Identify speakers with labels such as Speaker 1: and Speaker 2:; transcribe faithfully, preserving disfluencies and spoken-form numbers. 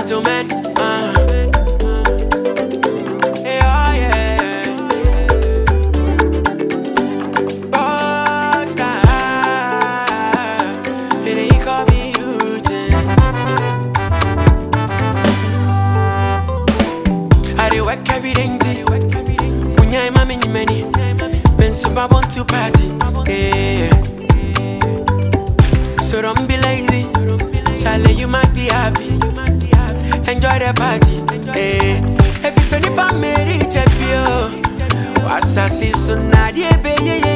Speaker 1: gentleman. Uh. Yeah, yeah. Rockstar. And then he call me Eugene. I dey work every day. When you're my many many, men super want to party. Yeah. So don't be lazy. Charlie, you must be happy. Enjoy the party. Eh. If you send it for me, reach a few. What's a season? Nadia, baby.